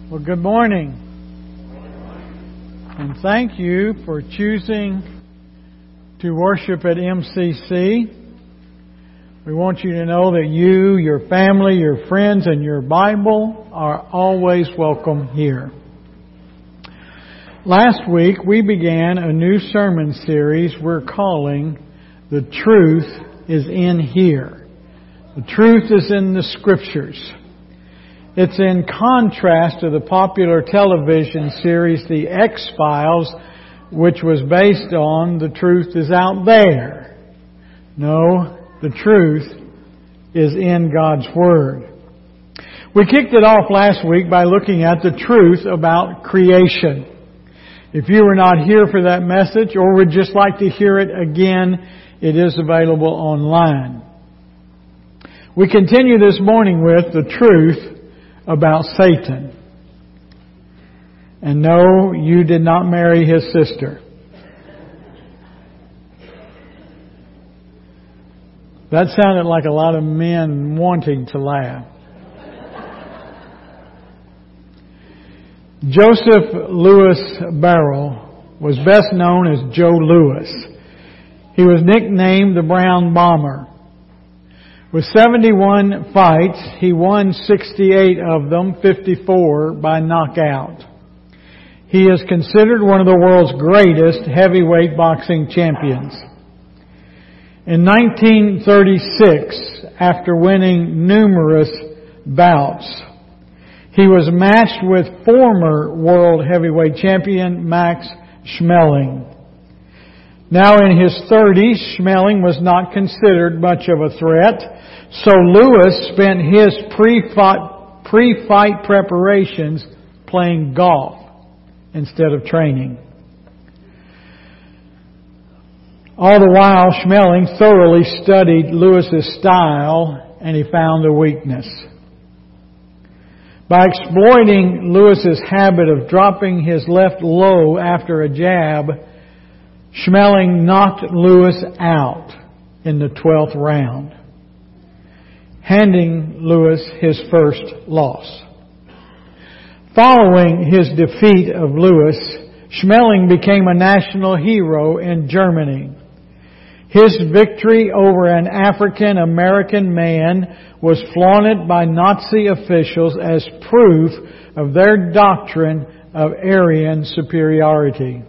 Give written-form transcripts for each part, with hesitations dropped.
Well, good morning. And thank you for choosing to worship at MCC. We want you to know that you, your family, your friends, and your Bible are always welcome here. Last week we began a new sermon series we're calling The Truth is in Here. The truth is in the Scriptures. It's in contrast to the popular television series The X-Files, which was based on The Truth is Out There. No, the truth is in God's Word. We kicked it off last week by looking at the truth about creation. If you were not here for that message or would just like to hear it again, it is available online. We continue this morning with the truth about Satan. And no, you did not marry his sister. That sounded like a lot of men wanting to laugh. Joseph Louis Barrow was best known as Joe Louis. He was nicknamed the Brown Bomber. With 71 fights, he won 68 of them, 54 by knockout. He is considered one of the world's greatest heavyweight boxing champions. In 1936, after winning numerous bouts, he was matched with former world heavyweight champion Max Schmeling. Now in his 30s, Schmeling was not considered much of a threat, so Louis spent his pre-fight preparations playing golf instead of training. All the while, Schmeling thoroughly studied Louis's style, and he found a weakness. By exploiting Louis's habit of dropping his left low after a jab, Schmeling knocked Louis out in the 12th round, handing Louis his first loss. Following his defeat of Louis, Schmeling became a national hero in Germany. His victory over an African-American man was flaunted by Nazi officials as proof of their doctrine of Aryan superiority.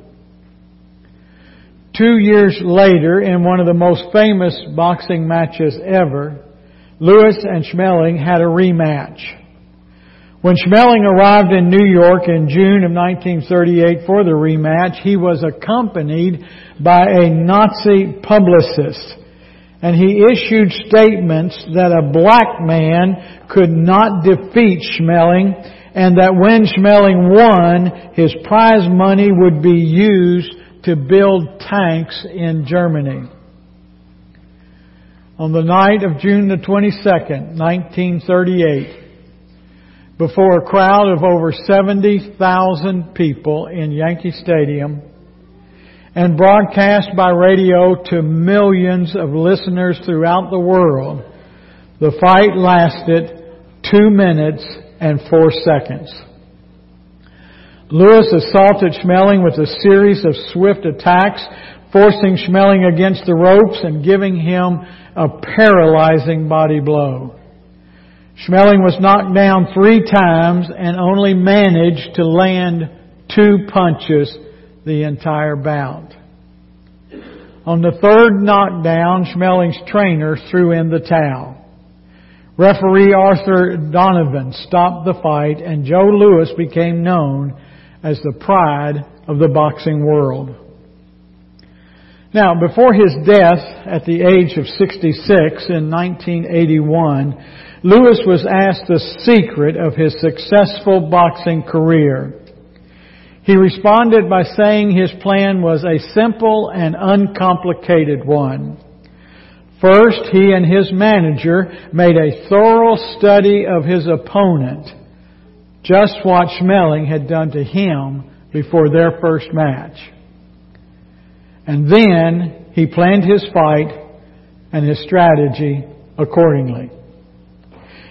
2 years later, in one of the most famous boxing matches ever, Louis and Schmeling had a rematch. When Schmeling arrived in New York in June of 1938 for the rematch, he was accompanied by a Nazi publicist, and he issued statements that a black man could not defeat Schmeling, and that when Schmeling won, his prize money would be used to build tanks in Germany. On the night of June the 22nd, 1938, before a crowd of over 70,000 people in Yankee Stadium and broadcast by radio to millions of listeners throughout the world, the fight lasted 2 minutes and 4 seconds. Louis assaulted Schmeling with a series of swift attacks, forcing Schmeling against the ropes and giving him a paralyzing body blow. Schmeling was knocked down 3 times and only managed to land 2 punches the entire bout. On the 3rd knockdown, Schmeling's trainer threw in the towel. Referee Arthur Donovan stopped the fight, and Joe Louis became known as the pride of the boxing world. Now, before his death at the age of 66 in 1981, Louis was asked the secret of his successful boxing career. He responded by saying his plan was a simple and uncomplicated one. First, he and his manager made a thorough study of his opponent, just what Schmeling had done to him before their first match. And then he planned his fight and his strategy accordingly.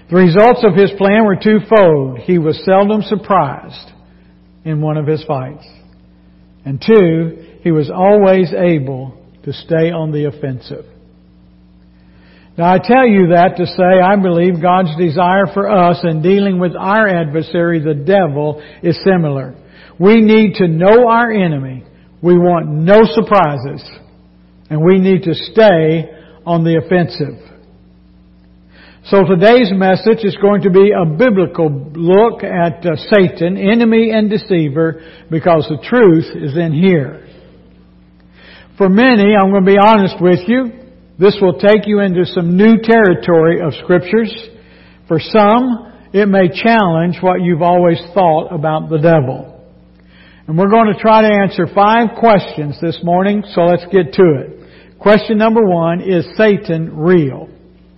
The results of his plan were twofold. He was seldom surprised in one of his fights. And two, he was always able to stay on the offensive. Now I tell you that to say I believe God's desire for us in dealing with our adversary, the devil, is similar. We need to know our enemy. We want no surprises. And we need to stay on the offensive. So today's message is going to be a biblical look at Satan, enemy and deceiver, because the truth is in here. For many, I'm going to be honest with you, this will take you into some new territory of Scriptures. For some, it may challenge what you've always thought about the devil. And we're going to try to answer 5 questions this morning, so let's get to it. Question number 1, is Satan real?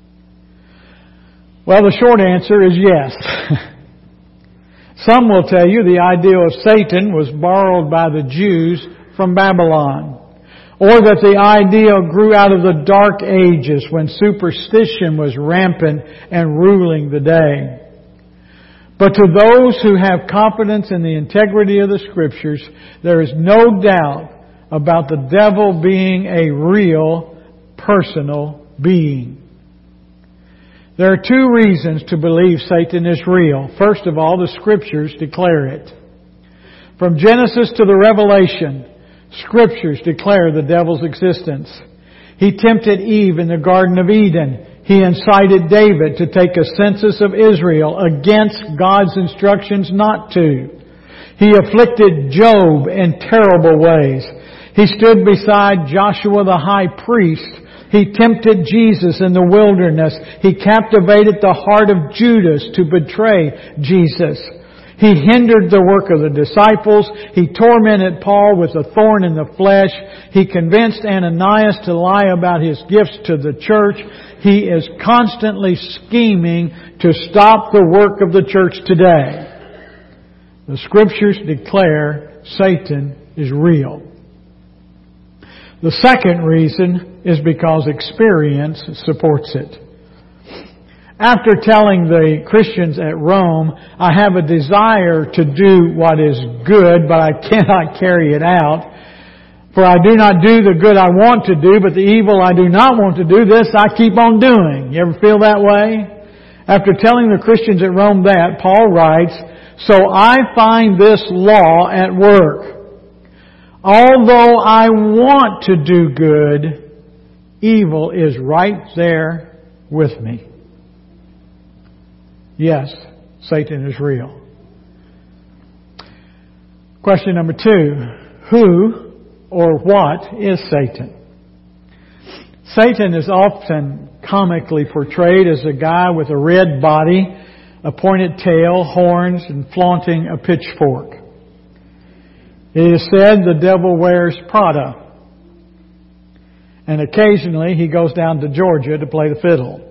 Well, the short answer is yes. Some will tell you the idea of Satan was borrowed by the Jews from Babylon, or that the idea grew out of the Dark Ages when superstition was rampant and ruling the day. But to those who have confidence in the integrity of the Scriptures, there is no doubt about the devil being a real, personal being. There are 2 reasons to believe Satan is real. First of all, the Scriptures declare it. From Genesis to the Revelation, Scriptures declare the devil's existence. He tempted Eve in the Garden of Eden. He incited David to take a census of Israel against God's instructions not to. He afflicted Job in terrible ways. He stood beside Joshua the high priest. He tempted Jesus in the wilderness. He captivated the heart of Judas to betray Jesus. He hindered the work of the disciples. He tormented Paul with a thorn in the flesh. He convinced Ananias to lie about his gifts to the church. He is constantly scheming to stop the work of the church today. The Scriptures declare Satan is real. The second reason is because experience supports it. After telling the Christians at Rome, I have a desire to do what is good, but I cannot carry it out. For I do not do the good I want to do, but the evil I do not want to do, this I keep on doing. You ever feel that way? After telling the Christians at Rome that, Paul writes, so I find this law at work. Although I want to do good, evil is right there with me. Yes, Satan is real. Question number 2. Who or what is Satan? Satan is often comically portrayed as a guy with a red body, a pointed tail, horns, and flaunting a pitchfork. It is said the devil wears Prada. And occasionally he goes down to Georgia to play the fiddle.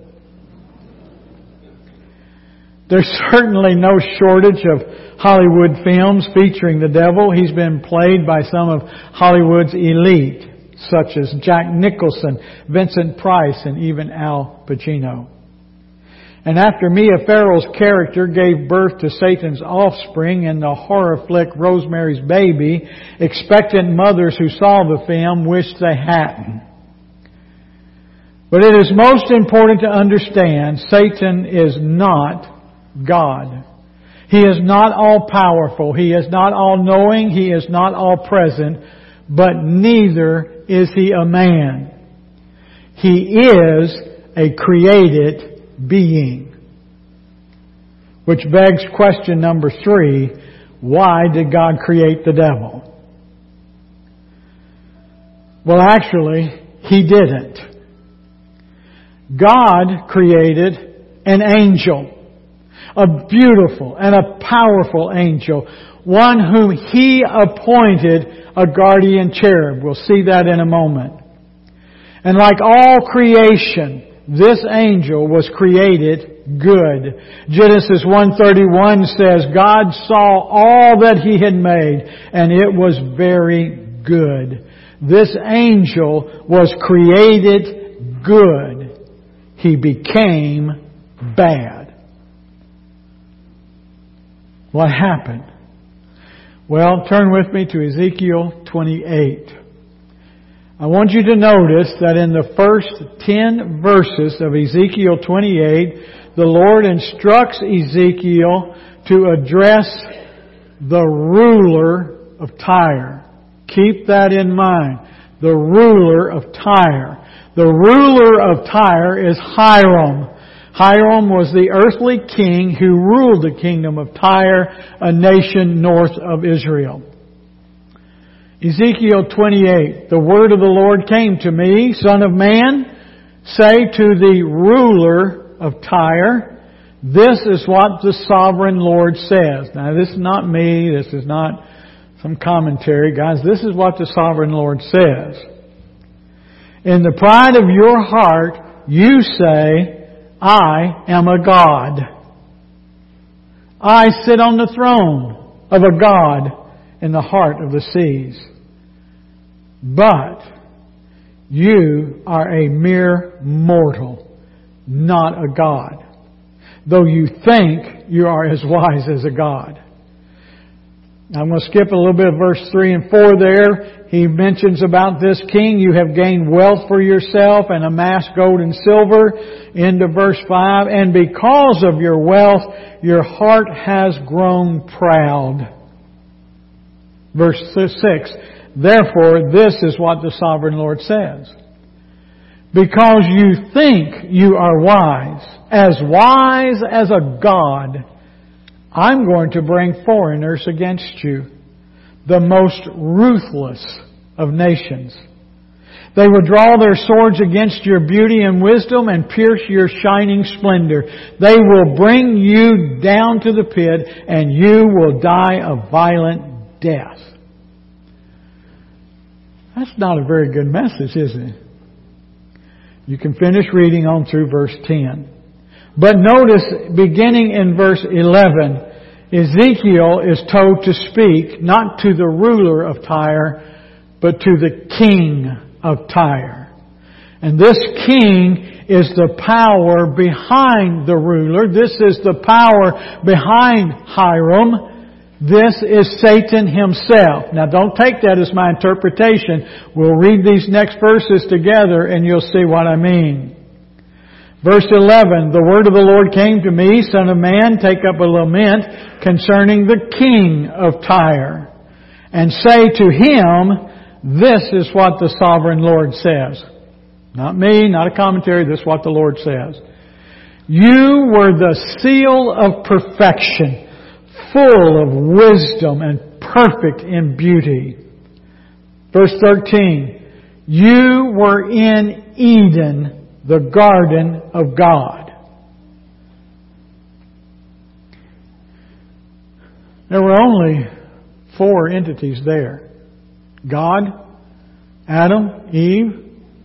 There's certainly no shortage of Hollywood films featuring the devil. He's been played by some of Hollywood's elite, such as Jack Nicholson, Vincent Price, and even Al Pacino. And after Mia Farrow's character gave birth to Satan's offspring in the horror flick Rosemary's Baby, expectant mothers who saw the film wished they hadn't. But it is most important to understand Satan is not God. He is not all-powerful. He is not all-knowing. He is not all-present. But neither is He a man. He is a created being. Which begs question number 3. Why did God create the devil? Well, actually, He didn't. God created an angel. A beautiful and a powerful angel. One whom He appointed a guardian cherub. We'll see that in a moment. And like all creation, this angel was created good. Genesis 1:31 says, God saw all that He had made, and it was very good. This angel was created good. He became bad. What happened? Well, turn with me to Ezekiel 28. I want you to notice that in the first 10 verses of Ezekiel 28, the Lord instructs Ezekiel to address the ruler of Tyre. Keep that in mind. The ruler of Tyre. The ruler of Tyre is Hiram. Hiram was the earthly king who ruled the kingdom of Tyre, a nation north of Israel. Ezekiel 28, the word of the Lord came to me, Son of man, say to the ruler of Tyre, this is what the sovereign Lord says. Now this is not me, this is not some commentary, guys. This is what the sovereign Lord says. In the pride of your heart, you say, I am a God. I sit on the throne of a God in the heart of the seas. But you are a mere mortal, not a God, though you think you are as wise as a God. I'm going to skip a little bit of verse 3 and 4 there. He mentions about this king, you have gained wealth for yourself and amassed gold and silver. Into verse 5, and because of your wealth, your heart has grown proud. Verse 6, therefore this is what the sovereign Lord says. Because you think you are wise as a God, I'm going to bring foreigners against you, the most ruthless of nations. They will draw their swords against your beauty and wisdom and pierce your shining splendor. They will bring you down to the pit and you will die a violent death. That's not a very good message, is it? You can finish reading on through verse 10. But notice, beginning in verse 11, Ezekiel is told to speak not to the ruler of Tyre, but to the king of Tyre. And this king is the power behind the ruler. This is the power behind Hiram. This is Satan himself. Now don't take that as my interpretation. We'll read these next verses together and you'll see what I mean. Verse 11, the word of the Lord came to me, Son of man, take up a lament concerning the king of Tyre, and say to him, this is what the sovereign Lord says. Not me, not a commentary, this is what the Lord says. You were the seal of perfection, full of wisdom and perfect in beauty. Verse 13, you were in Eden, the garden of God. There were only 4 entities there. God, Adam, Eve.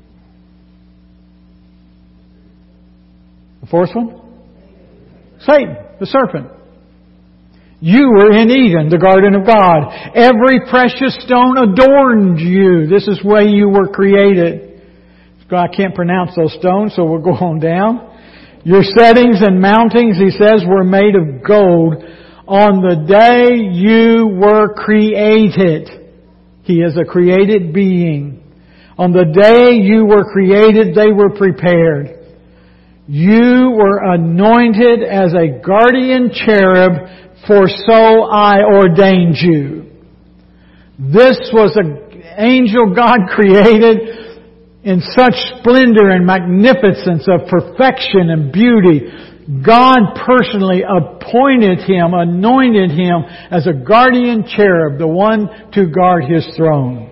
The 4th one? Satan, the serpent. You were in Eden, the garden of God. Every precious stone adorned you. This is the way you were created. I can't pronounce those stones, so we'll go on down. Your settings and mountings, he says, were made of gold. On the day you were created, he is a created being. On the day you were created, they were prepared. You were anointed as a guardian cherub, for so I ordained you. This was an angel God created in such splendor and magnificence of perfection and beauty. God personally appointed him, anointed him as a guardian cherub, the one to guard his throne.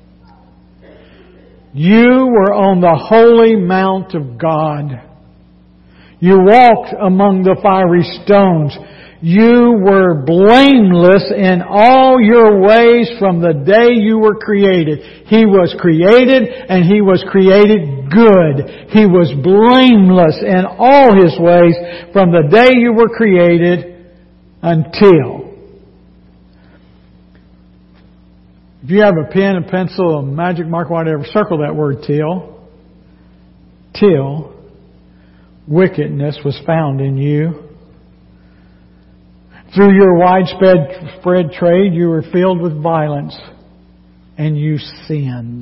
You were on the holy mount of God. You walked among the fiery stones. You were blameless in all your ways from the day you were created. He was created and He was created good. He was blameless in all His ways from the day you were created until. If you have a pen, a pencil, a magic marker, whatever, circle that word till. Till wickedness was found in you. Through your widespread trade, you were filled with violence, and you sinned.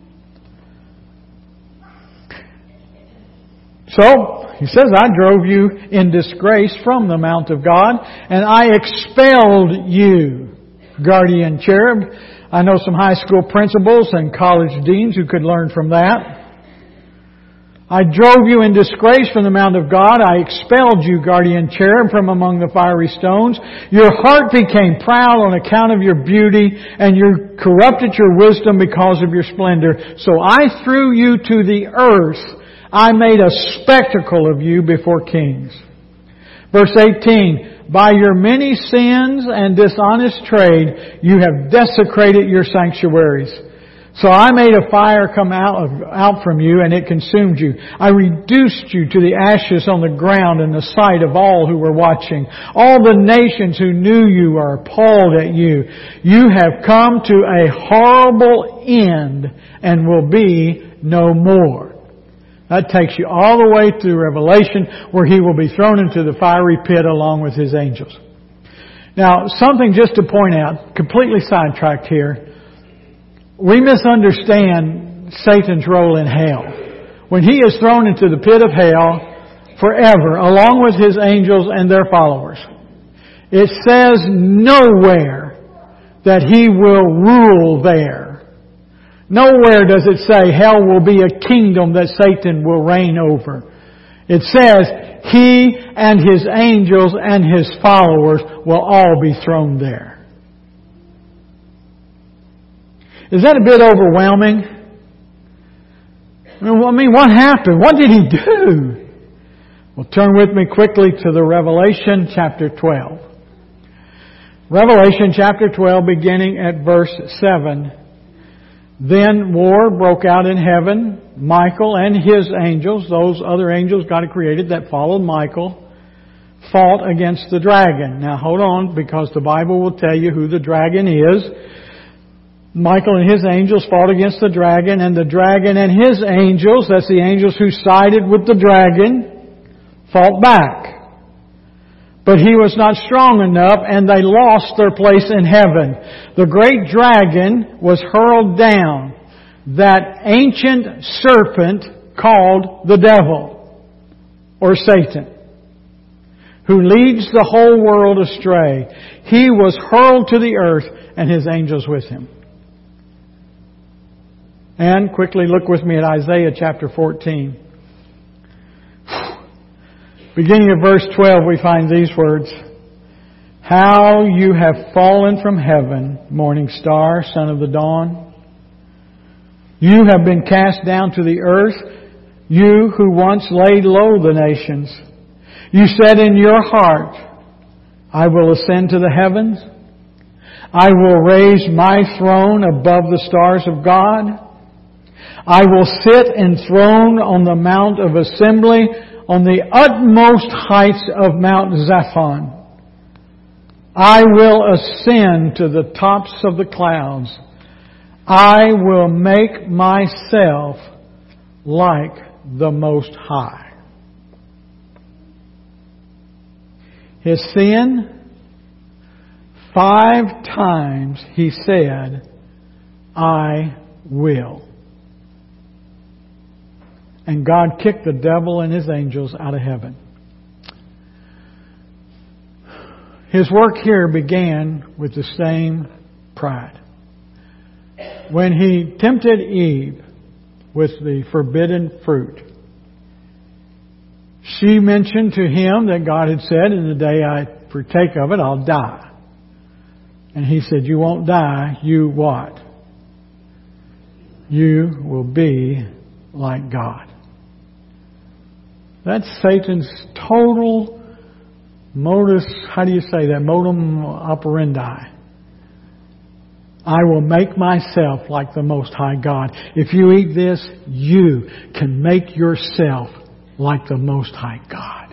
So, he says, I drove you in disgrace from the mount of God, and I expelled you, guardian cherub. I know some high school principals and college deans who could learn from that. I drove you in disgrace from the mount of God. I expelled you, guardian cherub, from among the fiery stones. Your heart became proud on account of your beauty, and you corrupted your wisdom because of your splendor. So I threw you to the earth. I made a spectacle of you before kings. Verse 18, by your many sins and dishonest trade, you have desecrated your sanctuaries. So I made a fire come out from you, and it consumed you. I reduced you to the ashes on the ground in the sight of all who were watching. All the nations who knew you are appalled at you. You have come to a horrible end and will be no more. That takes you all the way through Revelation, where He will be thrown into the fiery pit along with His angels. Now, something just to point out, completely sidetracked here. We misunderstand Satan's role in hell. When he is thrown into the pit of hell forever, along with his angels and their followers, it says nowhere that he will rule there. Nowhere does it say hell will be a kingdom that Satan will reign over. It says he and his angels and his followers will all be thrown there. Is that a bit overwhelming? I mean, what happened? What did he do? Well, turn with me quickly to the Revelation chapter 12. Revelation chapter 12, beginning at verse 7. Then war broke out in heaven. Michael and his angels, those other angels God had created that followed Michael, fought against the dragon. Now hold on, because the Bible will tell you who the dragon is. Michael and his angels fought against the dragon, and the dragon and his angels, that's the angels who sided with the dragon, fought back. But he was not strong enough, and they lost their place in heaven. The great dragon was hurled down, that ancient serpent called the devil, or Satan, who leads the whole world astray. He was hurled to the earth, and his angels with him. And quickly look with me at Isaiah chapter 14. Beginning of verse 12, we find these words. How you have fallen from heaven, morning star, son of the dawn. You have been cast down to the earth, you who once laid low the nations. You said in your heart, I will ascend to the heavens. I will raise my throne above the stars of God. I will sit enthroned on the mount of assembly, on the utmost heights of Mount Zaphon. I will ascend to the tops of the clouds. I will make myself like the Most High. His sin, 5 times he said, I will. And God kicked the devil and his angels out of heaven. His work here began with the same pride. When he tempted Eve with the forbidden fruit, she mentioned to him that God had said, in the day I partake of it, I'll die. And he said, you won't die, you what? You will be like God. That's Satan's total modus, how do you say that? Modum operandi. I will make myself like the Most High God. If you eat this, you can make yourself like the Most High God.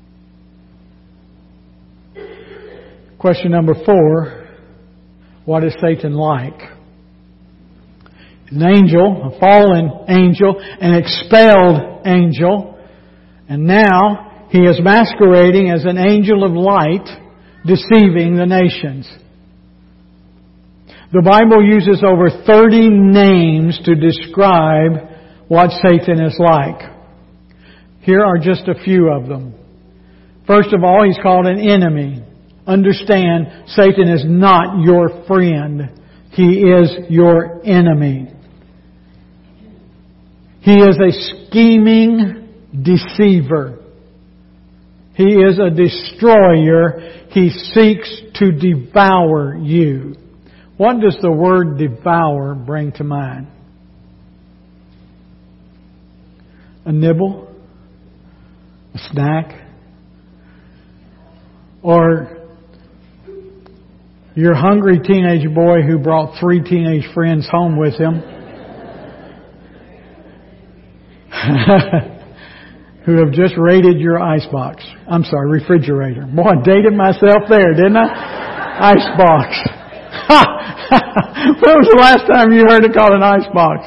Question number 4. What is Satan like? An angel, a fallen angel, an expelled angel. And now he is masquerading as an angel of light deceiving the nations. The Bible uses over 30 names to describe what Satan is like. Here are just a few of them. First of all, he's called an enemy. Understand, Satan is not your friend. He is your enemy. He is a scheming deceiver. He is a destroyer. He seeks to devour you. What does the word devour bring to mind? A nibble? A snack? Or your hungry teenage boy who brought 3 teenage friends home with him who have just raided your icebox. I'm sorry, refrigerator. Boy, I dated myself there, didn't I? Icebox. When was the last time you heard it called an icebox?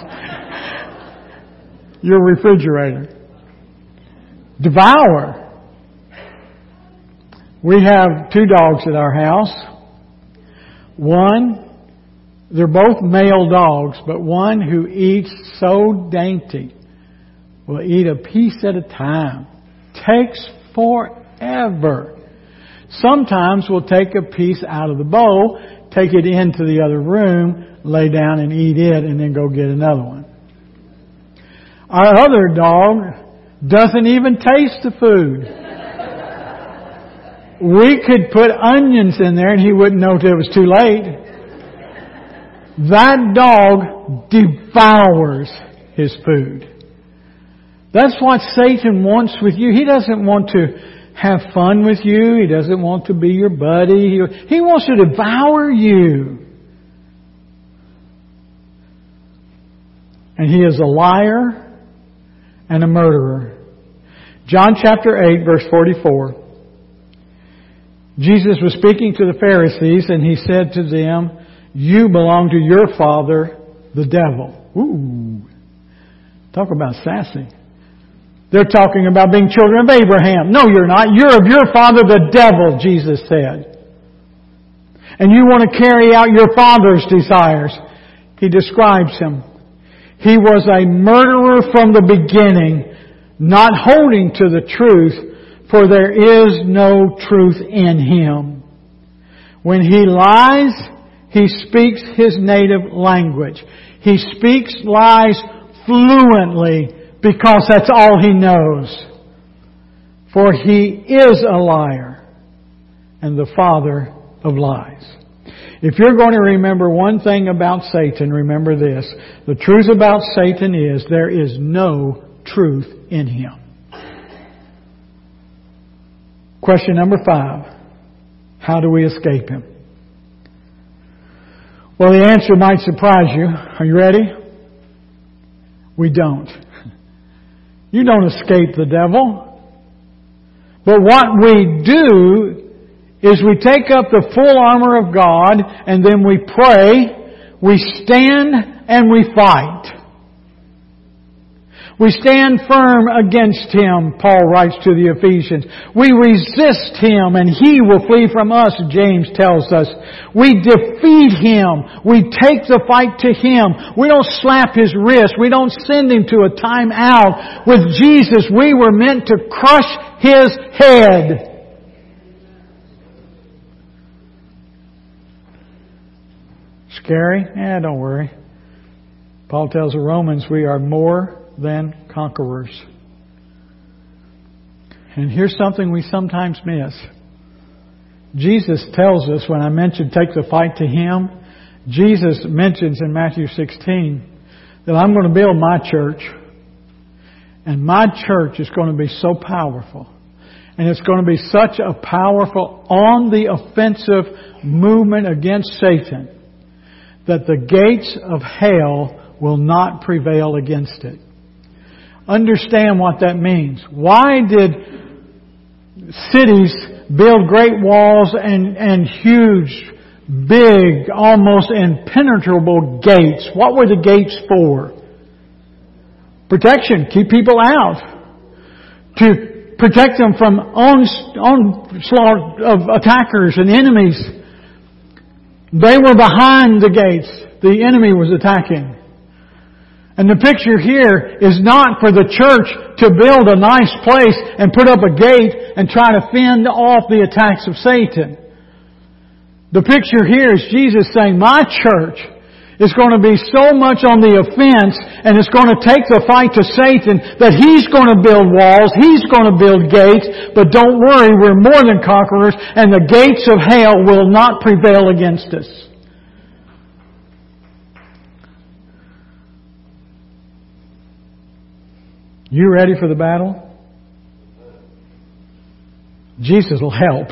Your refrigerator. Devour. We have 2 dogs at our house. One, they're both male dogs, but one who eats so dainty will eat a piece at a time. Takes forever. Sometimes we'll take a piece out of the bowl, take it into the other room, lay down and eat it, and then go get another one. Our other dog doesn't even taste the food. We could put onions in there and he wouldn't know till it was too late. That dog devours his food. That's what Satan wants with you. He doesn't want to have fun with you. He doesn't want to be your buddy. He wants to devour you. And he is a liar and a murderer. John chapter 8 verse 44. Jesus was speaking to the Pharisees and He said to them, "You belong to your father, the devil." Ooh. Talk about sassy. They're talking about being children of Abraham. No, you're not. You're of your father, the devil, Jesus said. And you want to carry out your father's desires. He describes him. He was a murderer from the beginning, not holding to the truth, for there is no truth in him. When he lies, he speaks his native language. He speaks lies fluently because that's all he knows. For he is a liar and the father of lies. If you're going to remember one thing about Satan, remember this. The truth about Satan is there is no truth in him. Question number 5. How do we escape him? Well, the answer might surprise you. Are you ready? We don't. You don't escape the devil. But what we do is we take up the full armor of God and then we pray, we stand and we fight. We stand firm against him, Paul writes to the Ephesians. We resist him and he will flee from us, James tells us. We defeat him. We take the fight to him. We don't slap his wrist. We don't send him to a time out. With Jesus, we were meant to crush his head. Scary? Don't worry. Paul tells the Romans we are more than conquerors. And here's something we sometimes miss. Jesus tells us, when I mentioned take the fight to him, Jesus mentions in Matthew 16 that I'm going to build my church. And my church is going to be so powerful. And it's going to be such a powerful on the offensive movement against Satan that the gates of hell will not prevail against it. Understand what that means. Why did cities build great walls and huge, big, almost impenetrable gates? What were the gates for? Protection. Keep people out. To protect them from onslaught of attackers and enemies. They were behind the gates. The enemy was attacking. And the picture here is not for the church to build a nice place and put up a gate and try to fend off the attacks of Satan. The picture here is Jesus saying, my church is going to be so much on the offense, and it's going to take the fight to Satan that he's going to build walls, he's going to build gates, but don't worry, we're more than conquerors, and the gates of hell will not prevail against us. You ready for the battle? Jesus will help.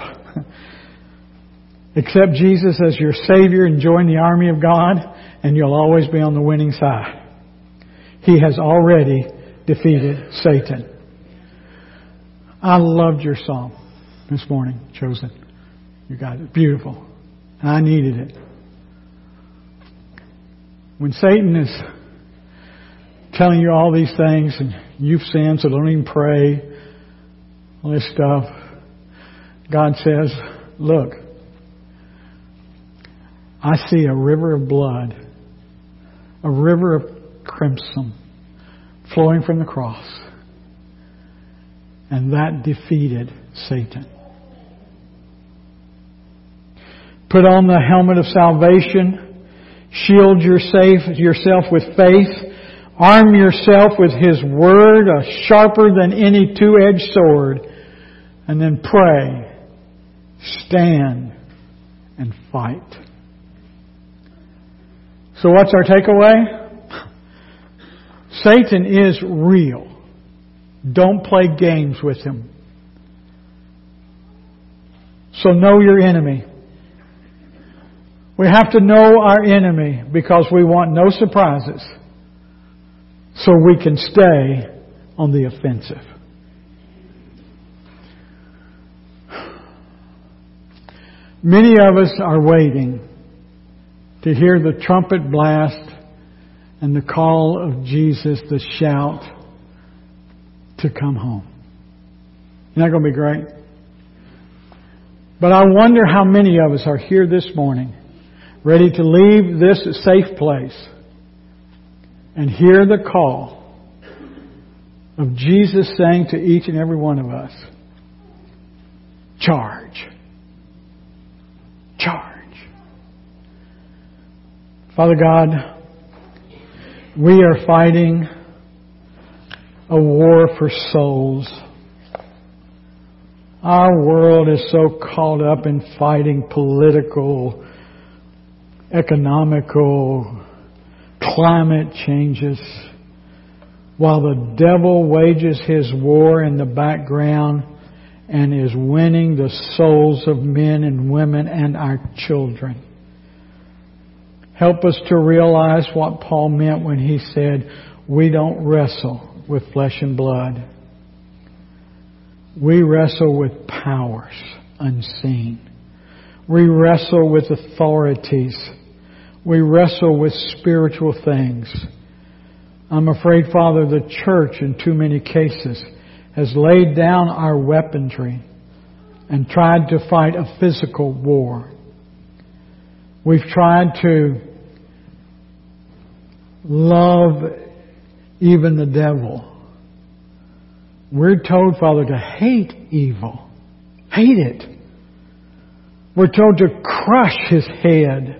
Accept Jesus as your Savior and join the army of God, and you'll always be on the winning side. He has already defeated Satan. I loved your song this morning, Chosen. You got it. Beautiful. And I needed it. When Satan is telling you all these things and you've sinned, so don't even pray, all this stuff, God says, look, I see a river of blood, a river of crimson flowing from the cross. And that defeated Satan. Put on the helmet of salvation. Shield yourself with faith. Arm yourself with His Word, sharper than any two-edged sword. And then pray. Stand and fight. So what's our takeaway? Satan is real. Don't play games with him. So know your enemy. We have to know our enemy because we want no surprises. So we can stay on the offensive. Many of us are waiting to hear the trumpet blast and the call of Jesus, the shout to come home. Isn't that going to be great? But I wonder how many of us are here this morning, ready to leave this safe place and hear the call of Jesus saying to each and every one of us, charge. Charge. Father God, we are fighting a war for souls. Our world is so caught up in fighting political, economical, climate changes, while the devil wages his war in the background and is winning the souls of men and women and our children. Help us to realize what Paul meant when he said, we don't wrestle with flesh and blood. We wrestle with powers unseen. We wrestle with authorities. We wrestle with spiritual things. I'm afraid, Father, the church in too many cases has laid down our weaponry and tried to fight a physical war. We've tried to love even the devil. We're told, Father, to hate evil. Hate it. We're told to crush his head.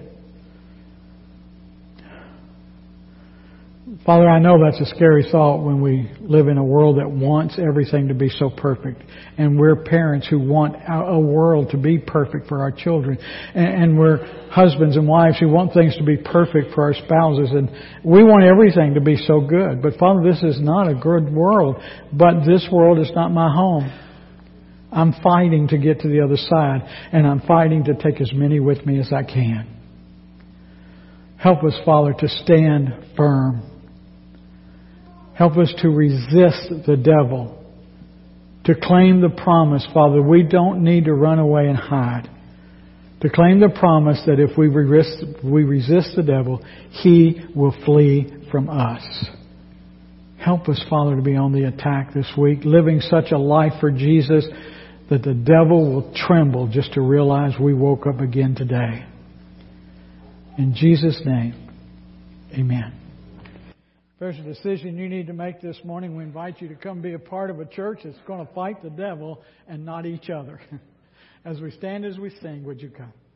Father, I know that's a scary thought when we live in a world that wants everything to be so perfect. And we're parents who want a world to be perfect for our children. And we're husbands and wives who want things to be perfect for our spouses. And we want everything to be so good. But Father, this is not a good world. But this world is not my home. I'm fighting to get to the other side. And I'm fighting to take as many with me as I can. Help us, Father, to stand firm. Help us to resist the devil, to claim the promise, Father. We don't need to run away and hide. To claim the promise that if we resist the devil, he will flee from us. Help us, Father, to be on the attack this week, living such a life for Jesus that the devil will tremble just to realize we woke up again today. In Jesus' name, amen. If there's a decision you need to make this morning, we invite you to come be a part of a church that's going to fight the devil and not each other. As we stand, as we sing, would you come?